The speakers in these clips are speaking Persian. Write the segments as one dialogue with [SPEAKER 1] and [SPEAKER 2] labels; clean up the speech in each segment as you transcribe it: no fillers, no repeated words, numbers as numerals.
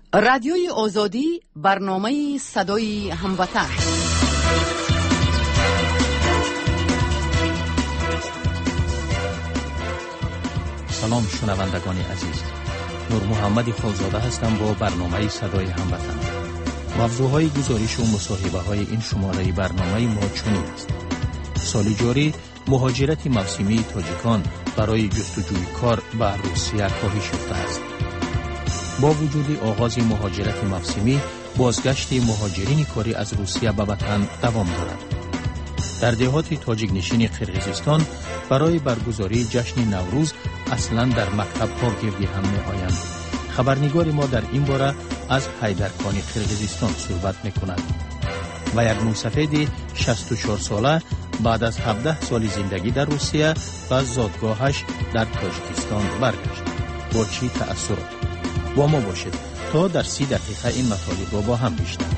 [SPEAKER 1] رادیوی آزادی برنامه صدای هموطن.
[SPEAKER 2] سلام شنوندگان عزیز، نور محمد خالزاده هستم با برنامه صدای هموطن. موضوعهای گزارش و مصاحبه های این شماره برنامه ما چنین است: سال جاری مهاجرت موسمی تاجیکان برای جستجوی کار به روسیه کاهش یافته است. با وجود آغاز مهاجرت موسمی، بازگشت مهاجرین کاری از روسیه به وطن دوام دارد. در دهات تاجیک نشین قرقیزستان برای برگزاری جشن نوروز اصلا در مکتب‌ها گردی هم می‌آیند. خبرنگار ما در این باره از حیدرخان قرقیزستان صحبت می‌کند. و یک موسفید 64 ساله بعد از 17 سال زندگی در روسیه و زادگاهش در تاجیکستان برگشت. با چی تأثیرات؟ با ما باشید تا در 30 دقیقه این مطالب را با هم بشنویم.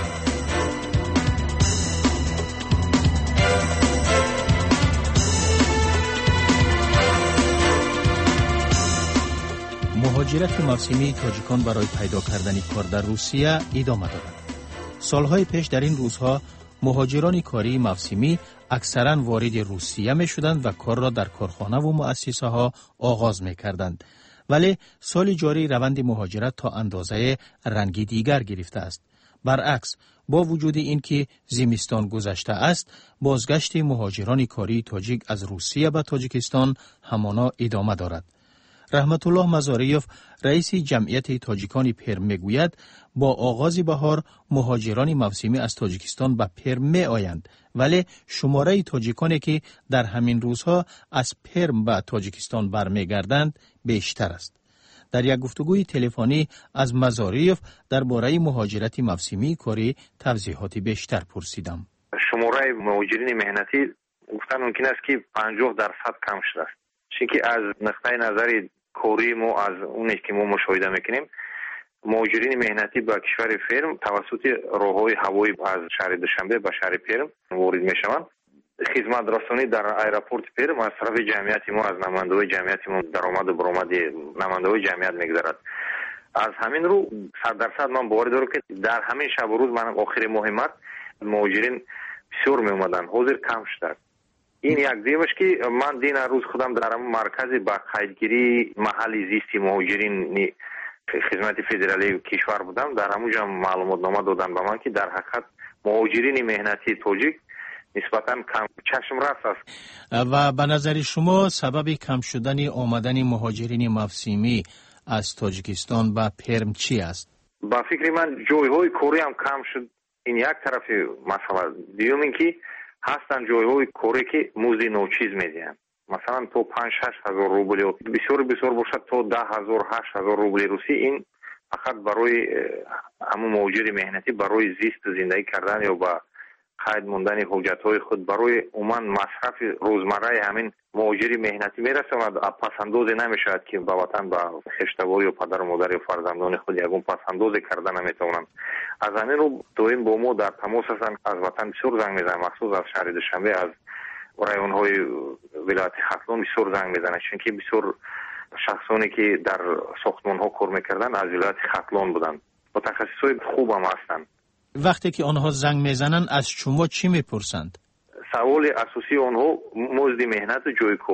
[SPEAKER 2] مهاجرت موسمی تاجیکان برای پیدا کردن کار در روسیه ادامه دارد. سالهای پیش در این روزها مهاجران کاری موسمی اکثرا وارد روسیه می شدند و کار را در کارخانه و مؤسسه ها آغاز می کردند. ولی سال جاری روند مهاجرت تا اندازه رنگی دیگر گرفته است. برعکس، با وجود اینکه زمستان گذشته است، بازگشت مهاجران کاری تاجیک از روسیه به تاجیکستان همانا ادامه دارد. رحمت الله مزاریوف، رئیس جمعیت تاجیکان پرم میگوید با آغاز بهار مهاجران موسمی از تاجیکستان به پرم می آیند، ولی شماره تاجیکانی که در همین روزها از پرم به تاجیکستان برمیگردند بیشتر است. در یک گفتگوی تلفنی از مزاریوف درباره مهاجرت موسمی کاری توضیحات بیشتر پرسیدم.
[SPEAKER 3] شماره مهاجرین مهنتی گفتن ممکن است که 50% کم شده است. چون از نقطه نظر کاری ما از اونی که ما مشاهده میکنیم، مهاجرین مهنتی به کشور پرم توسط راههای هوایی از شهر دوشنبه به شهر پرم وارد میشوند. خدمت رسانی در ایرپورت پرم از طرف جمعیت ما، از نماینده‌های جمعیت ما درآمد و برآمد نماینده‌های جمعیت میگذرد. از همین رو 100% من باور دارم که در همین شب و روز من آخر مهمت مهاجرین بسیار می اومدن، حاضر کم شده. این یک دیمش که من دین روز خودم در مرکز با قیدگیری محل زیستی مهاجرین خدمت فدرالی کشور بودم. در همونجا معلومات نامه دادن به من که در حقیقت مهاجرین مهنتی تاجیک نسبتاً کم چشم رس است.
[SPEAKER 2] و به نظر شما سبب کم شدن آمدن مهاجرین موسمی از تاجیکستان به پرم چی است؟
[SPEAKER 3] با فکر من جایهای کاری هم کم شد. این یک طرف مسئله. دیوم این که هستن جایهای کاری که مزد ناچیز میدهند. مثلا تو 5-6 هزار روبل بسیار باشد تا 10,000-8,000 روبل روسی. این فقط برای همون مهاجر مهنتی برای زیست زندگی کردن یا با قید موندن حاجت‌های خود برای عموما مصرف روزمره همین مهاجر مهنتی میرسه و پسنداز نمیشود که به وطن با خشتبار یا پدر و مادر یا فرزندان خود یگون پسنداز کردن نمیتونن. از همین رو دائم با ما در تماس هستن. از وطن بسیار زنگ میزنن، مخصوص از شهر دوشنبه، از رایون‌های ولایت ختلون بسیار زنگ میزنن، چون که بسیار شخصانی که در ساختمان‌ها کار میکردن از ولایت ختلون بودن، متخصصای خوب هم هستن.
[SPEAKER 2] وقتی که آنها زنگ میزنن از شما چی میپرسند؟
[SPEAKER 3] سوال اساسی آنها مزد مهنت و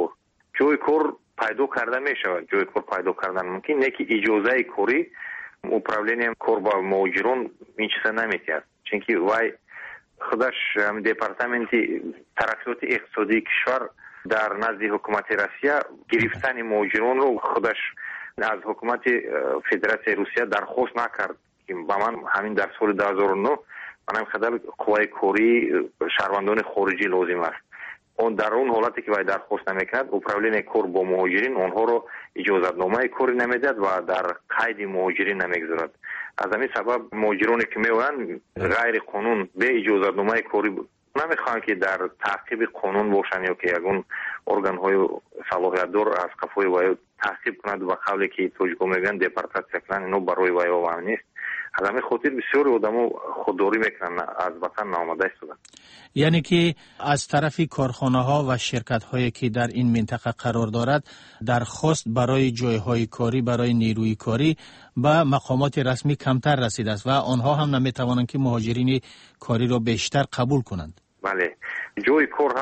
[SPEAKER 3] جای کار پیدا کرده میشود. جای کار پیدا کردن ممکن نه که اجازه کاری اپرالینی کار با مهاجران این چیزا نمیتید، چون که وای خودش دپارتمنت ترقیات اقتصادی کشور در نزد حکومت روسیه گرفتن مهاجران رو خودش از حکومت فدراسیون روسیه درخواست نکرد که با من همین در سال 2009 منم خدال قوای کاری شهروندان خارجی لازم است. اون در اون حالتی که وای درخواست نمیکرد اپرالین کار با مهاجرین آنها رو اجازه نامه کاری نمیداد و در قید مهاجرین نمیگذارد. از همین سبب مهاجرانی که میوان غیر قانون به اجازه نامه کاری نمیخوان که در تعقیب قانون باشن یا که یگون ارگان های صلاحیت دار از قفای وای تعقیب کند و قبلی که توجیه میگن دپارتاسیون کنن، اینو برای وای و نیست. از همین خاطر بسیاری آدم‌ها خودداری میکنن، از وطن آماده شدن.
[SPEAKER 2] یعنی که از طرف کارخانه‌ها و شرکت‌هایی که در این منطقه قرار دارد درخواست برای جای‌های کاری، برای نیروی کاری به مقامات رسمی کمتر رسیده است و آنها هم نمی‌توانند که مهاجرین کاری را بیشتر قبول کنند.
[SPEAKER 3] بله، جای کار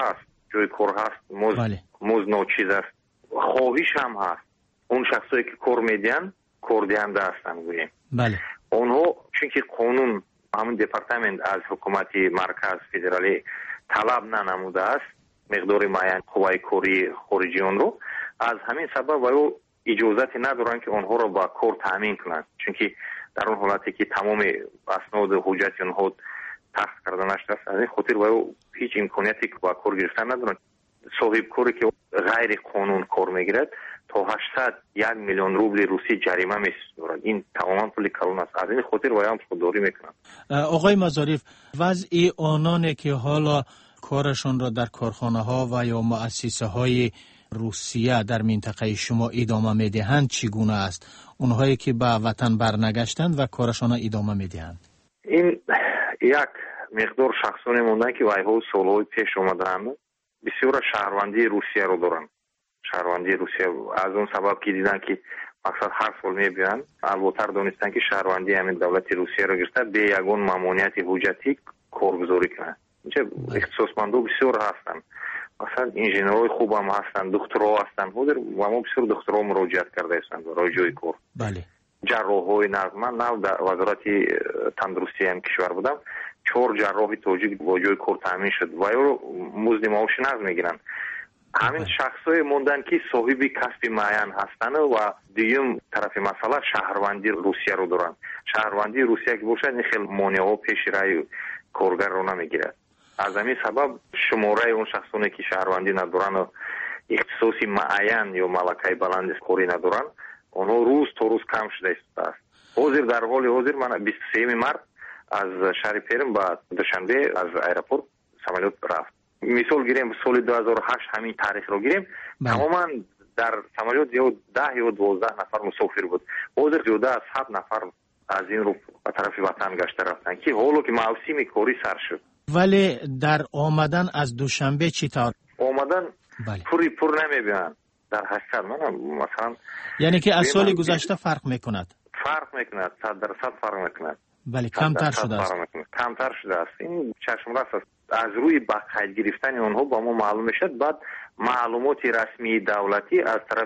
[SPEAKER 3] هست، مزد ناچیز است، خواهش هم هست. اون شخصایی که کار میدن کار دهنده هستند گوییم.
[SPEAKER 2] بله.
[SPEAKER 3] اونها چونکه قانون همون دپارتمنت از حکومت مرکز فدرالی طلب ننموده است مقدار معین قوای کاری خارجی اون رو، از همین سبب و اجازتی ندارن که اونها رو با کار تامین کنند، چونکه در اون حالتی که تمام اسناد و حجت اونها تخت کرده نشده است، از این خاطر و هیچ امکانیتی که با کار گرفتن ندارن. صاحب کاری که غیر قانون کار میگیرد تا 801 میلیون روبل روسی جریمه میسپرد. این تماما پول کلان است. از این خاطر و هم خودداری میکنن.
[SPEAKER 2] آقای مظاریف، وضع آنانی که حالا کارشون را در کارخانه ها و یا مؤسسه های روسیه در منطقه شما ادامه میدهند چگونه است؟ اونهایی که به وطن برنگشتند و کارشون را ادامه میدهند.
[SPEAKER 3] این یک مقدار شخصانی موندن که وایها سالهای پیش اومدند، بسیار شهروندی روسیه رو دارن. شهروندی روسیه از اون سبب که دیدن که مقصد هر سال میبینن، البته دانستن که شهروندی همین دولت روسیه رو گرفته به یگان ممانعت حجتی کارگزاری کنن. اینجا اختصاصمندان بسیار هستن، مثلا انجینرهای خوب هم هستن، دکترها هستن. حاضر و ما بسیار دکترها مراجعت کرده هستند برای جای کار.
[SPEAKER 2] بله.
[SPEAKER 3] جراحای من در وزارت تندرستی هم کشور بودم، 4 جراح تاجیک با جای کار تامین شد و یا مزد معاش نقد میگیرن. همین شخصای موندن که صاحب کسب معین هستند و دیگه طرف مسئله شهروندی روسیه رو دارن. شهروندی روسیه که باشه این خیلی مانع‌ها پیش رای کارگر رو نمیگیره. از همین سبب شماره اون شخصانی که شهروندی ندارن و اختصاصی معین یا ملکه بلند کاری ندارن، اونها روز تا روز کم شده است. حاضر در حال حاضر من 23 مارس از شهر پرم با دوشنبه از ایرپورت سمالوت رفت. مثال گیریم سال 2008 همین تاریخ رو گیریم، تماما در سمالوت یا 10 یا 12 نفر مسافر بود. حاضر زیاده از 7 نفر از این رو به طرف وطن گشته رفتن که حالا که موسم کاری سر شد.
[SPEAKER 2] ولی در آمدن از دوشنبه چی طور؟
[SPEAKER 3] آمدن
[SPEAKER 2] بله.
[SPEAKER 3] پور نمیبینن در حقیقت. من مثلا
[SPEAKER 2] یعنی که از سال گذشته فرق میکند.
[SPEAKER 3] فرق میکند، 100% فرق میکند.
[SPEAKER 2] بله، کمتر شده است.
[SPEAKER 3] کمتر شده است. این چشم راست است. از روی بقید گرفتن اونها با ما معلوم میشد. بعد معلومات رسمی دولتی از طرف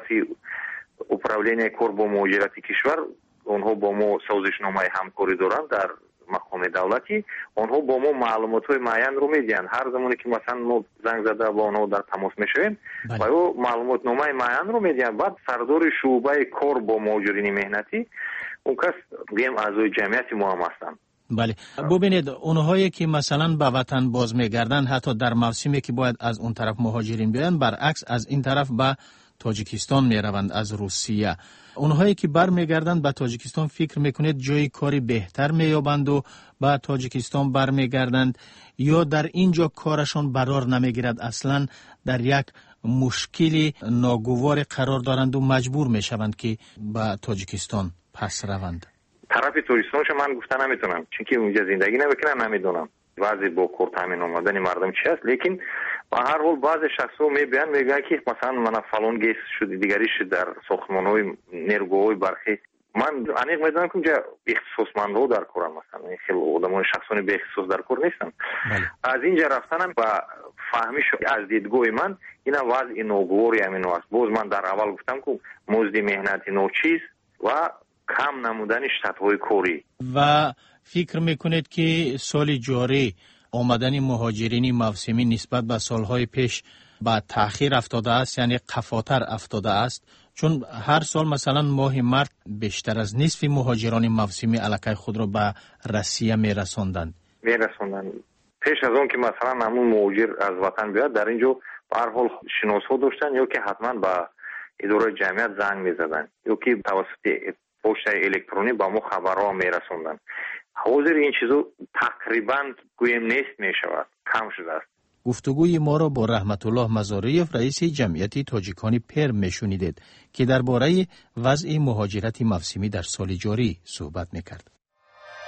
[SPEAKER 3] اپرولین کار با مهاجرت کشور، اونها با ما سازشنامه همکاری دارند در مقام دولتی، اونها با ما معلومات‌های معین رو میدن. هر زمانی که مثلا ما زنگ زده با اونها در تماس میشویم و او معلومات نامه معین رو میدن. بعد سردار شعبه کار با مهاجرین مهنتی اون کس بیم اعضای جمعیت ما هم هستن.
[SPEAKER 2] بله، ببینید اونهایی که مثلا به وطن باز میگردن حتی در موسمی که باید از اون طرف مهاجرین بیان، برعکس از این طرف به تاجیکستان میروند از روسیه. اونهایی که برمیگردند به تاجیکستان فکر میکنید جای کاری بهتر مییابند و به تاجیکستان برمیگردند، یا در اینجا کارشان برار نمیگیرد، اصلا در یک مشکلی ناگوار قرار دارند و مجبور میشوند که به تاجیکستان پس روند؟
[SPEAKER 3] طرف تاجیکستانش من گفتن نمیتونم، چون که اونجا زندگی نمیکنم، نمیدونم وضع با کار تامین آمدن مردم چی است. لیکن به هر حال بعض شخصا میگن که مثلا من فلان گیس شد دیگری شد در ساختمان‌های نیروگاه‌های برخی. من انیق میدونم که اونجا اختصاصمندها در کارن، مثلا خیلی آدمای شخصانی به اختصاص در کار نیستن. از اینجا رفتنم با فهمیش از دیدگاه من اینا وضع ناگواری همین است. باز من در اول گفتم که مزد مهنتی ناچیز و کم نمودن شرط‌های کاری. و
[SPEAKER 2] فکر میکنید که سال جاری آمدن مهاجرین موسمی نسبت به سالهای پیش با تأخیر افتاده است، یعنی قفاتر افتاده است؟ چون هر سال مثلا ماه مارس بیشتر از نصف مهاجران موسمی علاقه خود را به روسیه میرساندند.
[SPEAKER 3] پیش از اون که مثلا همون مهاجر از وطن بیاد، در اینجا به هر حال شناسا داشتن یا که حتما با اداره جمعیت زنگ میزدن یا که توسط پست الکترونی با ما خبرها میرسوندن. حاضر این چیزو تقریبا گویم نیست میشود، کم شده است.
[SPEAKER 2] گفتگوی ما را با رحمت الله مزاریف رئیس جمعیت تاجیکان پرم میشنیدید که درباره وضع مهاجرت موسمی در سال جاری صحبت میکرد.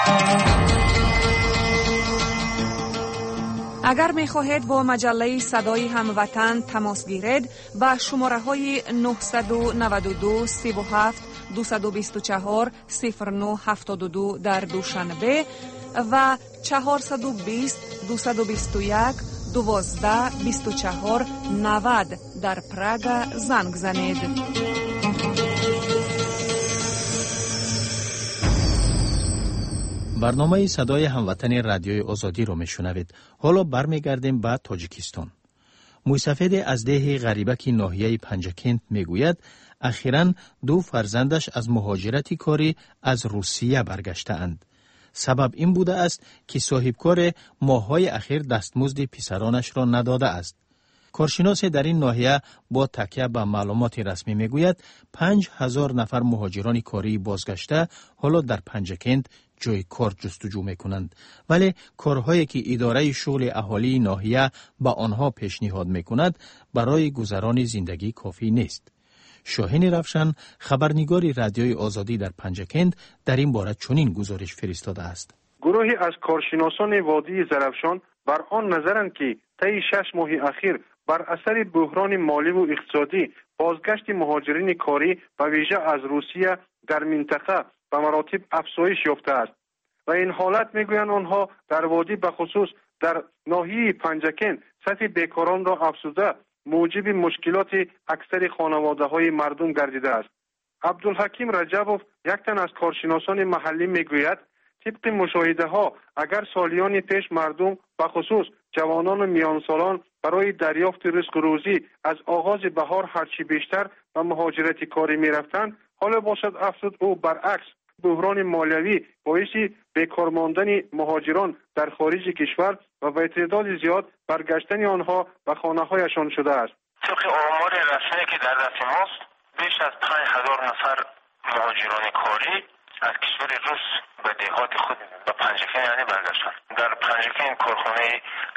[SPEAKER 4] اگر می خواهید با مجله صدای هموطن تماس گیرید با شماره های 992 37 224 0972 در دوشنبه و 420 221 12 24 90 در پراگ زنگ زنید.
[SPEAKER 2] برنامه صدای هموطن رادیوی آزادی رو میشنوید. حالا برمیگردیم به تاجیکستان. موسفید از ده غریبک ناحیه پنجکند میگوید اخیراً 2 فرزندش از مهاجرتی کاری از روسیه برگشته اند. سبب این بوده است که صاحبکار ماه‌های اخیر دستمزد پسرانش را نداده است. کارشناس در این ناحیه با تکیه به معلومات رسمی میگوید 5000 نفر مهاجران کاری بازگشته حالا در پنجکند جای کار جستجو میکنند، ولی کارهایی که اداره شغل اهالی ناحیه به آنها پیشنهاد میکند برای گذران زندگی کافی نیست. شاهین رفشن خبرنگار رادیوی آزادی در پنجکند در این باره چنین گزارش فرستاده است.
[SPEAKER 5] گروهی از کارشناسان وادی زرافشان بر آن نظرند که طی 6 ماه اخیر بر اثر بحران مالی و اقتصادی بازگشت مهاجرین کاری به ویژه از روسیه در منطقه به مراتب افزایش یافته است و این حالت میگویند آنها در وادی به خصوص در ناحیه پنجکند سطح بیکاران را افزوده موجب مشکلات اکثر خانواده‌های مردم گردیده است. عبدالحکیم رجبوف یک تن از کارشناسان محلی میگوید طبق مشاهده ها اگر سالیان پیش مردم به خصوص جوانان و میانسالان برای دریافت رزق روزی از آغاز بهار هرچی بیشتر به مهاجرت کاری میرفتند، حالا باشد افزود او برعکس بحران مالیوی باعث بیکار ماندن مهاجران در خارج کشور و به تعداد زیاد برگشتن آنها به خانه‌هایشان شده است.
[SPEAKER 6] طبق آمار رسمی که در دست ماست بیش از 5000 نفر مهاجران کاری از کشور روس به دهات خود به پنجکند یعنی برگشتند. در پنجکند کارخانه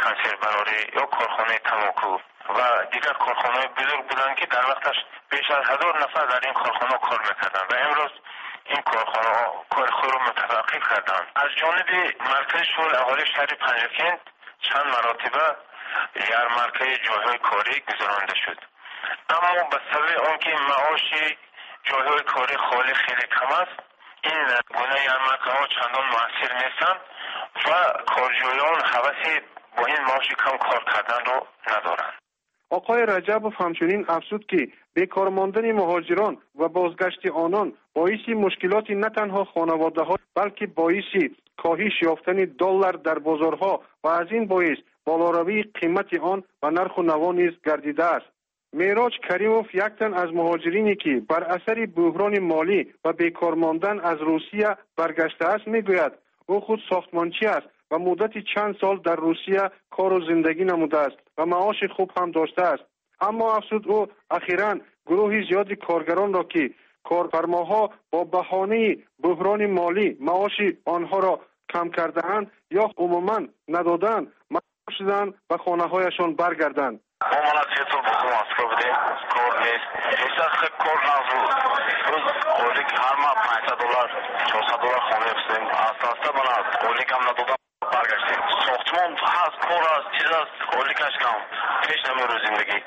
[SPEAKER 6] کنسرو یا کارخانه تماکو و دیگر کارخانه‌های بزرگ بودند که در وقتش بیش از 1000 نفر در این کارخانه کار می‌کردند و امروز این کارخانه کار خود را متوقف کردند. از جانب مرکز شغل اهالی شهر پنجکند چند مراتبه یارمارکه جایهای کاری گذرانده شد، اما به سبب آنکه معاش جایهای کاری خالی خیلی کم است این گونه یارمارکه ها چندان مؤثر نیستند و کارجویان هوس با این معاش کم کار کردن را ندارند.
[SPEAKER 5] آقای رجبوف همچنین افزود که بیکار ماندن مهاجران و بازگشت آنان باعث مشکلات نه تنها خانواده‌ها بلکه باعث کاهش یافتن دلار در بازارها و از این باعث بالاروی قیمت آن و نرخ و نوا نیز گردیده است. میراج کریموف یک تن از مهاجرینی که بر اثر بحران مالی و بیکار ماندن از روسیه برگشته است میگوید او خود ساختمانچی است و مدت چند سال در روسیه کار و زندگی نموده است و معاش خوب هم داشته است، اما افزود او اخیراً گروهی زیادی کارگران را که کارفرماها با بهانه بحران مالی معاش آنها را کم کرده‌اند یا عموماً ندادند مجبور شدند به خانه‌هایشان برگردند.
[SPEAKER 6] ما سیتون بخون اسکا بودیم کار نیست هیچ از کار نبود روز قولی که هر ماه $500 $400 خونه بستیم اساسا من از قولی کم ندادم برگشتیم. ساختمان هست کار است چیز است قولی کش کم پیش نمیرو زندگی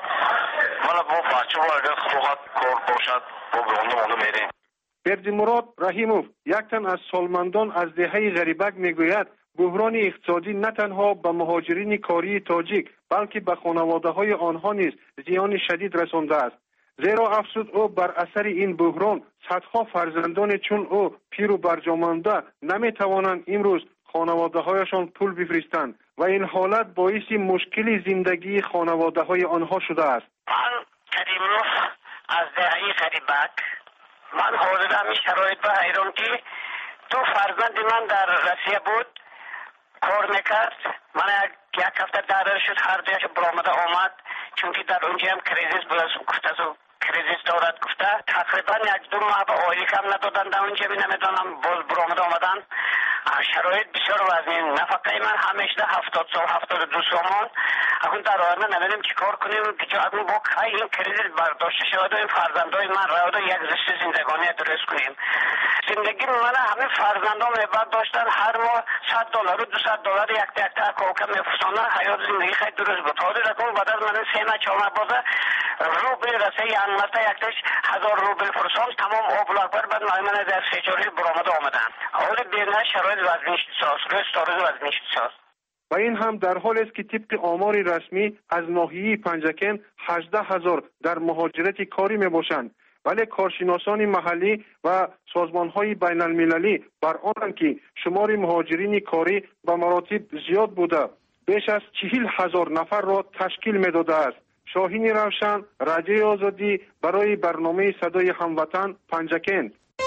[SPEAKER 6] من با بچه ها اگر خواهد کار باشد با بانده میریم.
[SPEAKER 5] بردیمراد رحیموف یک تن از سالمندان از دهه غریبک میگوید بحران اقتصادی نه تنها به مهاجرین کاری تاجیک بلکه به خانواده‌های آنها نیز زیان شدید رسانده است، زیرا افزود او بر اثر این بحران صدها فرزندان چون او پیر و برجامانده نمیتوانند امروز خانواده‌هایشان پول بفرستند و این حالت باعث مشکل زندگی خانواده‌های آنها شده است.
[SPEAKER 7] من کریموف از دهه غریبک من حاضر همین شرایط به حیران که 2 فرزند من در روسیه بود کار میکرد. من یک هفته دردر شد هر دویش برآمده آمد چون که در اونجا هم کریزیس بود گفته کریزیس دارد گفته تقریبا 1-2 ماه به آیلی کم ندادن در اونجا نمیدونم باز برآمده آمدن شرایط بسیار وزین. نفقه من همیشه 70 سال 72 سال. اون در آینده نمیدونیم چی کار کنیم که اون با این کردیت برداشته شود و این فرزندای من را یک زشت زندگانی درست کنیم. زندگی من همه فرزندان بعد داشتن هر ماه $100 و $200 یک تا کوکا میفرستن. حیات زندگی خیلی درست بود. حالا رقم بعد از من 3 ماه 4 ماه بازه روبل رسه یک مرتا یکتش 1000 روبل فرستم تمام اوبلاک بر بعد من از سیچوری برآمد آمدن. حالا بینه شرایط وزنیش ساز رستوران وزنیش ساز.
[SPEAKER 5] و این هم در حال است که طبق آمار رسمی از ناحیه پنجکن 18,000 در مهاجرت کاری می باشند، ولی کارشناسان محلی و سازمان‌های بین المللی بر آنند که شمار مهاجرین کاری به مراتب زیاد بوده بیش از 40,000 نفر را تشکیل می داده است. شاهین روشن، رادیوی آزادی برای برنامه صدای هموطن پنجکن.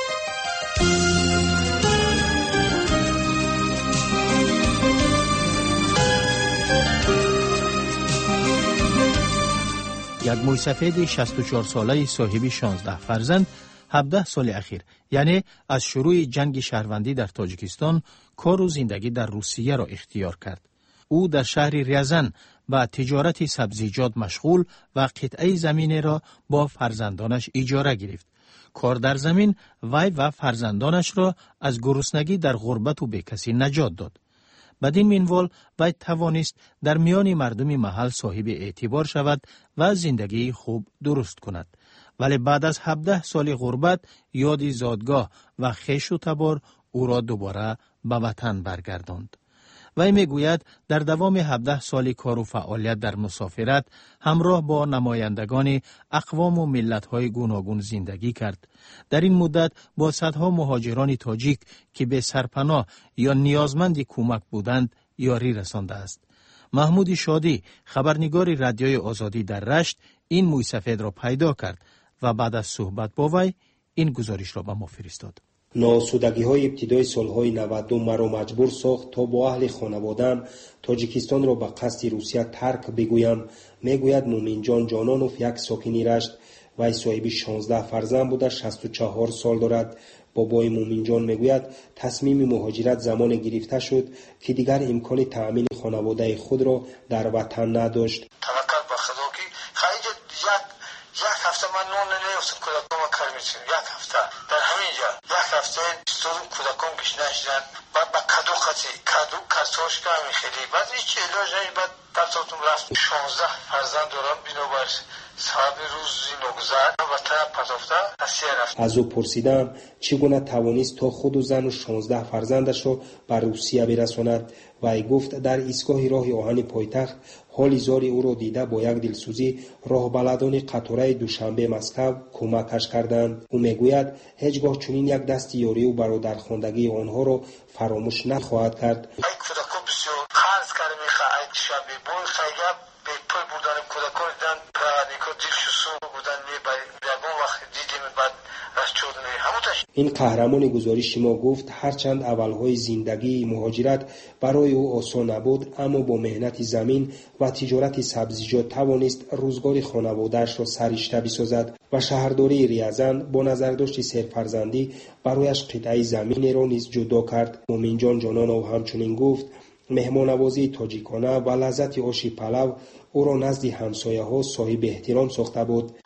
[SPEAKER 2] یک موسفید 64 ساله صاحب 16 فرزند 17 سال اخیر، یعنی از شروع جنگ شهروندی در تاجیکستان، کار و زندگی در روسیه را اختیار کرد. او در شهر ریزن با تجارت سبزیجات مشغول و قطعه زمین را با فرزندانش اجاره گرفت. کار در زمین وی و فرزندانش را از گرسنگی در غربت و بیکسی نجات داد. بدین منوال وی توانست در میان مردم محل صاحب اعتبار شود و زندگی خوب درست کند. ولی بعد از 17 سال غربت یاد زادگاه و خویش و تبار او را دوباره به وطن برگرداند. وی میگوید در دوام 17 سال کار و فعالیت در مسافرت همراه با نمایندگان اقوام و ملت‌های گوناگون زندگی کرد. در این مدت با صدها مهاجران تاجیک که به سرپناه یا نیازمند کمک بودند یاری رسانده است. محمود شادی، خبرنگار رادیوی آزادی در رشت، این موسفید را پیدا کرد و بعد از صحبت با وی این گزارش را به ما فرستاد.
[SPEAKER 8] ناسودگی‌های ابتدای سال‌های 92 مرا مجبور ساخت تا با اهل خانواده‌ام تاجیکستان را به قصد روسیه ترک بگویم. میگوید مومین جان جانانوف، یک ساکنی رشت. وی صاحب 16 فرزند بوده، 64 سال دارد. بابای مومین جان میگوید تصمیم مهاجرت زمان گرفته شد که دیگر امکان تأمین خانواده خود را در وطن نداشت.
[SPEAKER 6] توکل به خدا که خیلی یک هفته من نون نمی‌خوردم، کودکان کار می‌کردم. یک هفته در همین جا یک هفته استودم کودکان گشنه شدن. بعد با کادو خطی کادو کارتوشکا می‌خری. بعد هیچ علاجی بعد دفترم رفت. 16 فرزند دارم، بنابر صاحب روزی نگذر وطن پتافته اسیر رفت.
[SPEAKER 8] از او پرسیدم چگونه توانست تا خود و زن و 16 فرزندش را بر روسیه برساند. وی گفت در ایستگاه راه آهن پایتخت حال زار او را دیده با یک دلسوزی راهبلدان قطاره دوشنبه مسکو کمکش کردند. او میگوید هیچگاه چنین یک دست یاری و برادرخواندگی آنها را فراموش نخواهد کرد.
[SPEAKER 6] کودکان بسیار خرج کرده میخواهد شبیه بوی خیلی به پای بودن کودکان دیدن پرادیکا دیلشسو بودن میباید وقت دیدیم بعد رشد همونش.
[SPEAKER 8] این قهرمان گزارش ما گفت هرچند اولهای زندگی مهاجرت برای او آسان نبود، اما با مهنت زمین و تجارت سبزیجات توانست روزگار خانواده‌اش را سررشته بسازد و شهرداری ریزن با نظرداشت سرفرزندی برایش قطعه زمین را نیز جدا کرد. مومین جان جانانوف همچنین گفت مهمان‌نوازی تاجیکانه و لذت آش پلو او را نزد همسایه‌ها صاحب احترام ساخته بود.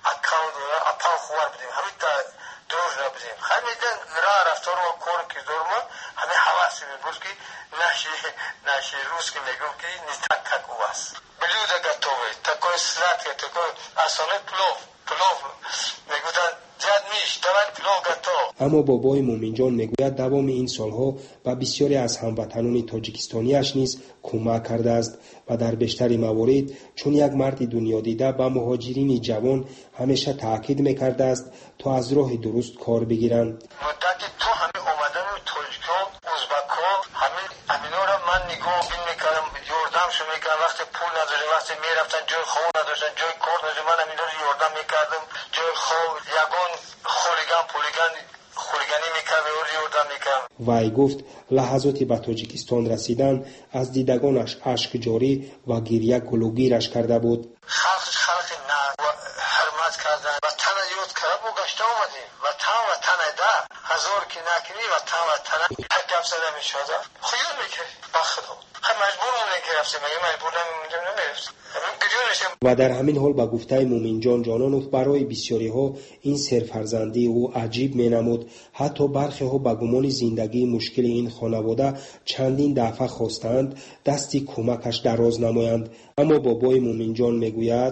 [SPEAKER 6] наши русские мегуки не так, как у вас. Блюдо готовое, такое сладкое, такое асолет плов. Мегудан, дяд Миш, давай плов готов.
[SPEAKER 8] اما بابای مومین جان میگوید دوام این سالها و بسیاری از هموطنان تاجیکستانیش نیز کمک کرده است و در بیشتر موارد چون یک مرد دنیا دیده به مهاجرین جوان همیشه تاکید میکرده است تا از راه درست کار بگیرند.
[SPEAKER 6] مدتی تو همه اومدن تاجیکان، ازبکان، همینا را من نگاه میکردم، یاردمشون میکردم. وقتی پول نداشتن، وقتی میرفتن جای خواب نداشتن، جای کار نداشتن، من همینا را یاردم میکردم. جای خواب یگان خولیگانی میکرد و یاردم میکردم.
[SPEAKER 8] وی گفت لحظاتی به تاجیکستان رسیدن از دیدگانش اشک جاری و گریه گلوگیرش کرده بود.
[SPEAKER 6] خلق نه و حرمت کردن وطن یاد کرده و گشته اومدیم. وطن ده
[SPEAKER 9] هزار که نکنی و تمام گپ زده میشد خیال میکرد بخدا مجبور مونه که رفتیم مگه مجبور نمیرفتیم
[SPEAKER 8] و در همین حال با گفته مومین جان جانانوف برای بسیاری ها این سرفرزندی او عجیب می نمود. حتی برخی ها با گمان زندگی مشکل این خانواده چندین دفعه خواستند دستی کمکش دراز نمایند، اما بابای مومین جان می گوید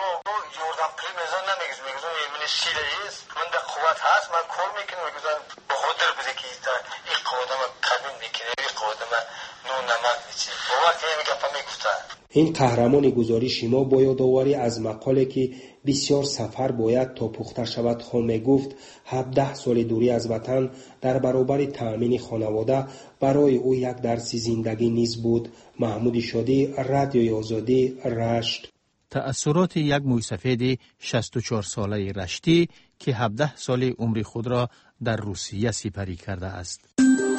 [SPEAKER 8] این قهرمان گزارش ما با یادآوری از مقاله که بسیار سفر باید تا پخته شود خو می گفت 17 سال دوری از وطن در برابر تأمین خانواده برای او یک درس زندگی نیز بود. محمود شادی، رادیوی آزادی، رشت.
[SPEAKER 2] تأثیرات یک موسفید 64 ساله رشتی که 17 سال عمر خود را در روسیه سپری کرده است.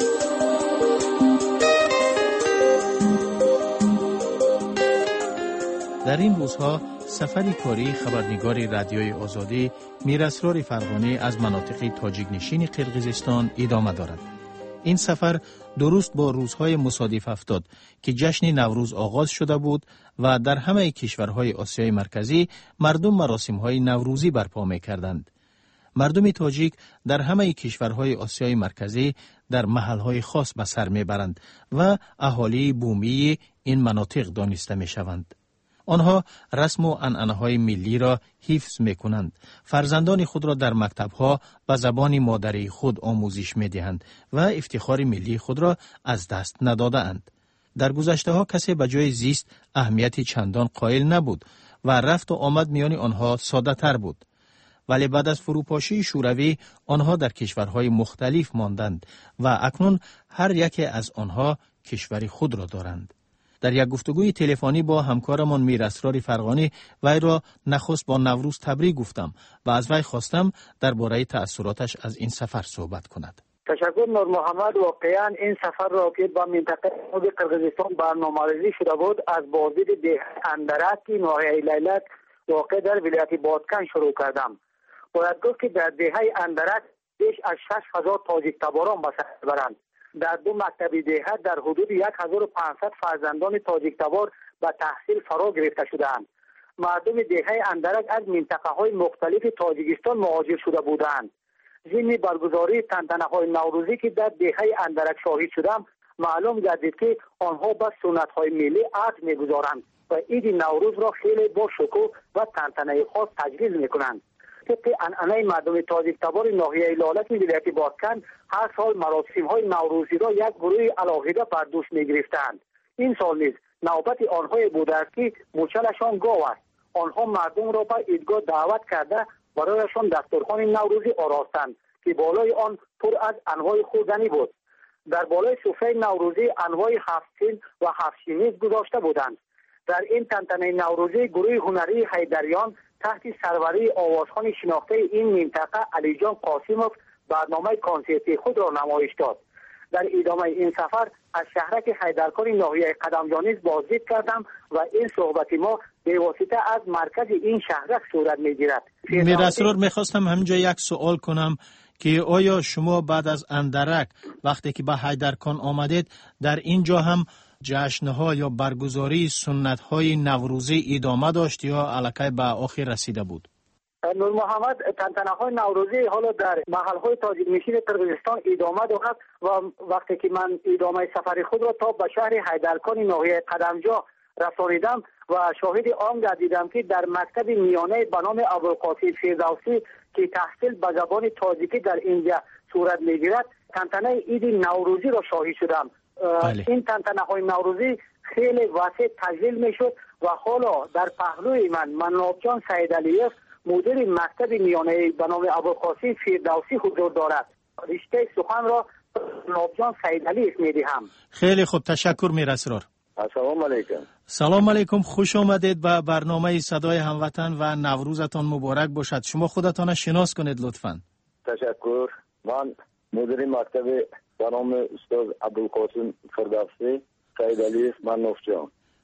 [SPEAKER 2] در این روزها سفری کاری خبرنگار رادیوی آزادی میراسرار فرغانی از مناطق تاجیک نشین قرقیزستان ادامه دارد. این سفر درست با روزهای مصادف افتاد که جشن نوروز آغاز شده بود و در همه کشورهای آسیای مرکزی مردم مراسمهای نوروزی برپا می‌کردند. مردم تاجیک در همه کشورهای آسیای مرکزی در محلهای خاص به سر میبرند و اهالی بومی این مناطق دانسته میشوند. آنها رسم و عنعنه‌های ملی را حفظ می‌کنند. فرزندان خود را در مکتب‌ها به زبان مادری خود آموزش می‌دهند و افتخار ملی خود را از دست نداده‌اند. در گذشته‌ها کسی به جای زیست اهمیت چندان قائل نبود و رفت و آمد میان آنها ساده‌تر بود. ولی بعد از فروپاشی شوروی آنها در کشورهای مختلف ماندند و اکنون هر یک از آنها کشور خود را دارند. در یک گفتگوی تلفنی با همکارمان میراسرار فرغانی وی را نخست با نوروز تبریک گفتم و از وی خواستم درباره تأثیراتش از این سفر صحبت کند.
[SPEAKER 10] تشکر نور محمد. واقعا این سفر را که با منطقه قرقیزستان برنامه‌ریزی شده بود از بازدید ده اندرک ناحیه لیلک واقع در ولایت بادکن شروع کردم. باید گفت که در دهه اندرک بیش از 6,000 تاجیک تباران به سر برند. در دو مکتب دهه در حدود 1500 فرزندان تاجیک تبار به تحصیل فرا گرفته شدند. مردم دهه اندرک از منطقه‌های مختلف تاجیکستان مهاجر شده بودند. ضمن برگزاری تنتنه‌های نوروزی که در دهه اندرک شاهد شدم، معلوم گردید که آنها به سنت‌های ملی عهد می‌گذارند و عید نوروز را خیلی با شکوه و تنتنه خاص تجلیل می‌کنند. طبق عنعنه مردم تاجیک تبار ناحیه لالک ولایت بادکن هر سال مراسم‌های نوروزی را یک گروه علاقیده بر دوش می‌گرفتند. این سال نیز نوبت آنها بوده است که مچلشان گاو است. آنها مردم را به عیدگاه دعوت کرده برایشان دسترخوان نوروزی آراستند که بالای آن پر از انواع خوردنی بود. در بالای سفره نوروزی انواع 7 سین و 7 شیمیز گذاشته بودند. در این تنتنه نوروزی گروه هنری حیدریان تحت سروری آوازخوان شناخته این منطقه علی جان قاسموف برنامه کنسرتی خود را نمایش داد. در ادامه این سفر از شهرک حیدرکان ناحیه قدمجانیز بازدید کردم و این صحبت ما به واسطه از مرکز این شهرک صورت میگیرد.
[SPEAKER 2] میراسرار میخواستم همینجا یک سوال کنم که آیا شما بعد از اندرک وقتی که به حیدرکان آمدید در اینجا هم جشنها یا برگزاری سنت‌های نوروزی ادامه داشت یا الکی به آخر رسیده بود؟
[SPEAKER 10] نور محمد، تنتنه‌های نوروزی حالا در محل‌های تاجیک نشین قرقیزستان ادامه دارد و وقتی که من ادامه سفر خود را تا به شهر حیدرکان ناحیه قدمجا رسانیدم و شاهد آن گردیدم که در مکتب میانه به نام ابوالقاسم فردوسی که تحصیل به زبان تاجیکی در اینجا صورت می‌گیرد، تنتنه عید نوروزی را شاهد شدم. این تنتنه‌های نوروزی خیلی وسیع تجلیل میشد و حالا در پهلوی من منابجان سیدعلیف مدیر مکتب میانه به نام ابوالقاسم فردوسی حضور دارد. رشته سخن را منابجان سیدعلیف میدهم.
[SPEAKER 2] خیلی خوب، تشکر میراسرار.
[SPEAKER 11] السلام علیکم.
[SPEAKER 2] سلام علیکم، خوش آمدید به برنامه صدای هموطن و نوروزتان مبارک باشد. شما خودتان شناس کنید لطفاً.
[SPEAKER 11] تشکر. من مدیر مکتب به نام استاد ابوالقاسم فردوسی سیدعلیف منوفجان.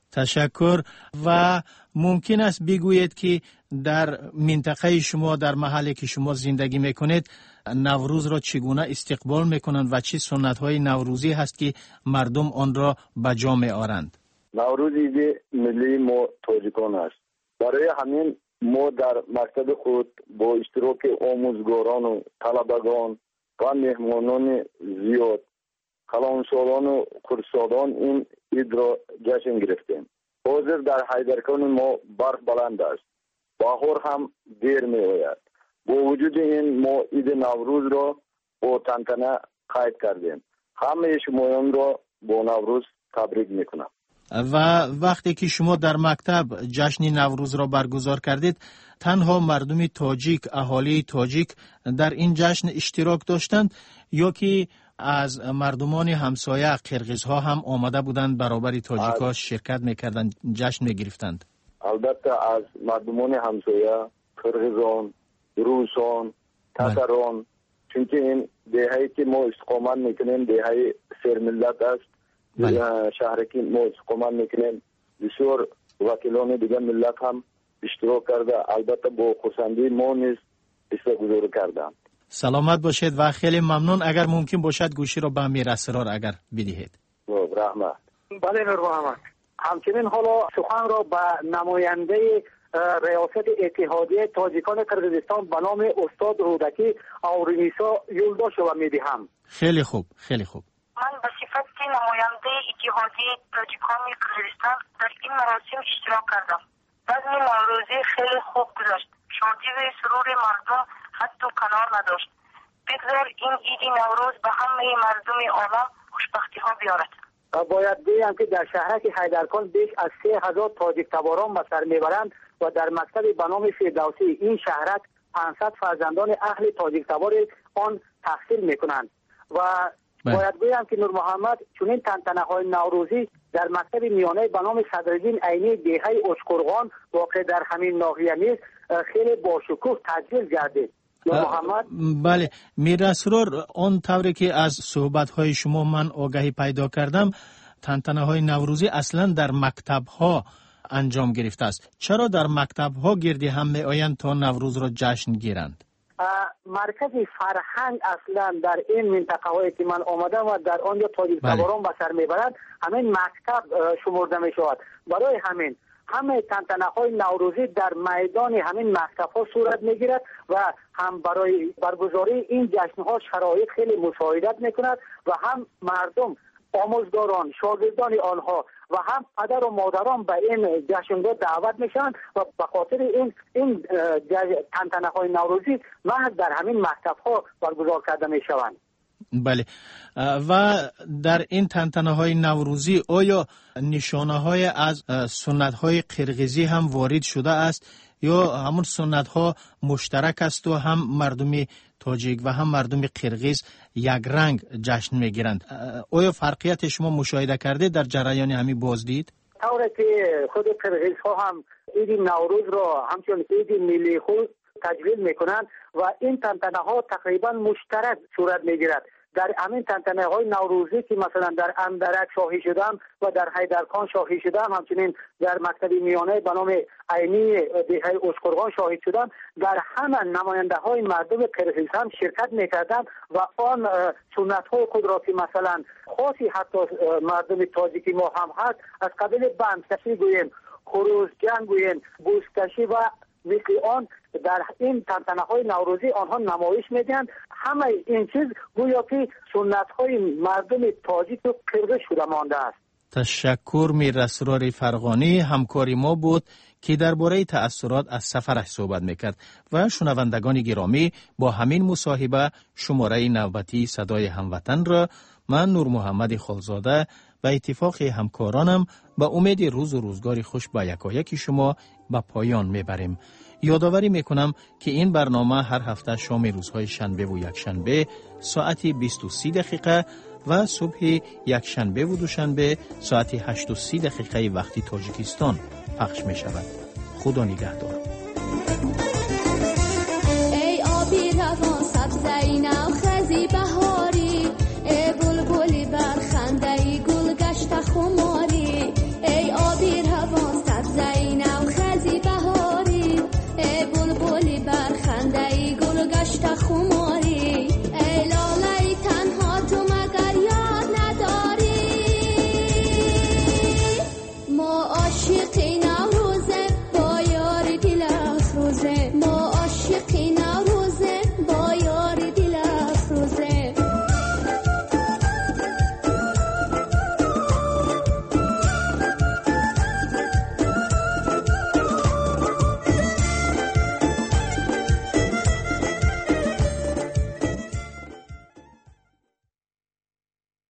[SPEAKER 2] تشکر. و ممکن است بگویید که در منطقه شما، در محلی که شما زندگی میکنید، نوروز را چگونه استقبال میکنند و چه سنت های نوروزی هست که مردم آن را به جا میآورند؟
[SPEAKER 11] نوروز عید ملی ما تاجیکان است. برای همین ما در مکتب خود با اشتراک آموزگاران و طلبگان و مهمانان زیاد، کلانسالان و کورسادان این عید را جشن گرفتیم. حاضر در حیدرکان ما برف بلند است. بهار هم دیر می آید. با وجود این ما عید نوروز را با تنتنه قید کردیم. همه شمایان را با نوروز تبریک می کنم.
[SPEAKER 2] و وقتی که شما در مکتب جشن نوروز را برگزار کردید، تنها مردم تاجیک، اهالی تاجیک در این جشن اشتراک داشتند یا که از مردمان همسایه قرقیزها هم آمده بودند برابر تاجیک‌ها شرکت می‌کردند، جشن می‌گرفتند؟
[SPEAKER 11] البته از مردمان همسایه، قرقیزان، روسان، تاتران، چون این دهه‌ای که ما استقامت می‌کنیم دهه سرملت است. شهری که ما استقامت می‌کنیم بسیار وکیلان دیگر ملت هم اشتراک کرده، البته با خرسندی ما نیز استقبال کردند.
[SPEAKER 2] سلامت باشید و خیلی ممنون. اگر ممکن باشد گوشی را به امیر اسرار اگر بدهید.
[SPEAKER 11] رحمت.
[SPEAKER 10] بله نور محمد. همچنین حالا سخن را به نماینده ریاست اتحادیه تاجیکان قرقیزستان به نام استاد رودکی آورینیسا یولداشова میدهم.
[SPEAKER 2] خیلی خوب، خیلی خوب.
[SPEAKER 12] من به صفت نماینده اتحادیه تاجیکان قرقیزستان در این مراسم اشتراک کردم. بزم نوروزی خیلی خوب گذشت. شادی و سرور مردم حتی کنار نداشت. بگذار این عید نوروز به همه مردم عالم خوشبختی ها بیارد.
[SPEAKER 10] باید بگویم که در شهرک حیدرکان بیش از 3000 تاجیک تباران به سر میبرند و در مکتب به نام فردوسی این شهرک 500 فرزندان اهل تاجیک تبار آن تحصیل میکنند. و باید بگویم که نور محمد چنین تنتنه های نوروزی در مکتب میانه به نام صدرالدین عینی دهه اشقرغان واقع در همین ناحیه نیز خیلی باشکوه تجلیل گردید. محمد؟
[SPEAKER 2] بله میر اسرار، آن طوری که از صحبت‌های شما من آگاهی پیدا کردم، تنتنه‌های نوروزی اصلا در مکتب‌ها انجام گرفته است. چرا در مکتب‌ها گردی هم می‌آیند تا نوروز را جشن گیرند؟
[SPEAKER 10] مرکز فرهنگ اصلا در این منطقه‌هایی که من آمدم و در آنجا تاجیک تباران به سر میبرند همین مکتب شمرده می‌شود. برای همین همه تنتنه‌های نوروزی در میدان همین مکتب‌ها صورت می‌گیرد و هم برای برگزاری این جشن‌ها شرایط خیلی مساعدت می‌کند و هم مردم، آموزگاران، شاگردان آنها و هم پدر و مادران به این جشن‌ها دعوت میشن و به خاطر این تنتنه‌های نوروزی محض در همین مکتب‌ها برگزار کرده میشوند.
[SPEAKER 2] بله. و در این تنتنه‌های نوروزی آیا نشانه‌های از سنت‌های قرقیزی هم وارد شده است یا همون سنت‌ها مشترک است و هم مردم تاجیک و هم مردم قرقیز یک رنگ جشن می‌گیرند؟ آیا فرقیت شما مشاهده کرده در جریان همین بازدید؟
[SPEAKER 10] طوری که خود قرقیزها هم عید نوروز را همچون عید ملی خود تجلیل می‌کنند و این تنتنه‌ها تقریبا مشترک صورت می‌گیرد. در همین تنتنه‌های نوروزی که مثلا در اندرک شاهد شدم و در حیدرکان شاهد شدم، همچنین در مکتب میانه به نام عینی دهه اشقرغان شاهد شدم، در همه نماینده‌های مردم قرقیز هم شرکت می‌کردند و آن سنت‌های خود را که مثلا خاصی حتی مردم تاجیکی ما هم هست، از قبیل بندکشی گوییم، خروزجن گوییم، بوزکشی و مثل آن در این تنتنه‌های نوروزی آنها نمایش میدهند. همه این چیز گویا که سنت‌های مردم تاجیک و قرقیز شده مانده است.
[SPEAKER 2] تشکر میر اسرار فرغانی، همکاری ما بود که درباره تأثیرات از سفرش صحبت میکرد. و شنوندگان گرامی، با همین مصاحبه شماره نوبتی صدای هموطن را من نور محمد خالزاده به اتفاق همکارانم به امید روز و روزگار خوش با یکایک شما به پایان میبریم. یادآوری میکنم که این برنامه هر هفته شام روزهای شنبه و یکشنبه ساعت 20:30 و صبح یکشنبه و دوشنبه ساعت 8:30 وقتی تاجیکستان پخش می شود. خدا نگهدار.
[SPEAKER 13] ای آبی روان سبزه